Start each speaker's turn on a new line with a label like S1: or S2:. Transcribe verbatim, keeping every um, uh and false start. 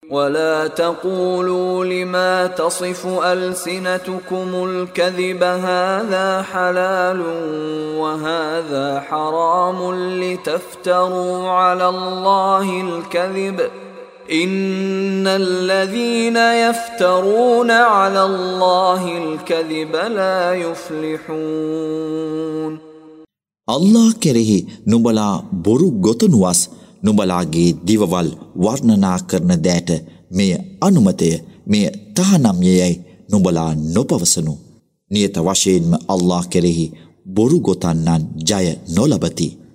S1: ولا تقولوا لما تصف ألسنتكم الكذب هذا حلال وهذا حرام لتفتروا على الله الكذب إن الذين يفترون على الله الكذب لا يفلحون.
S2: الله කෙරෙහි නුඹලා බොරු ගොතනුවස් නුඹලාගේ දිවවල් වර්ණනා කරන දෑට මෙය අනුමතය, මෙය තහනම්යයයි නුඹලා නොපවසනු. නියත වශයෙන්ම අල්ලාහ් කෙරෙහි බොරු ගොතන්නන් ජය නොලබති.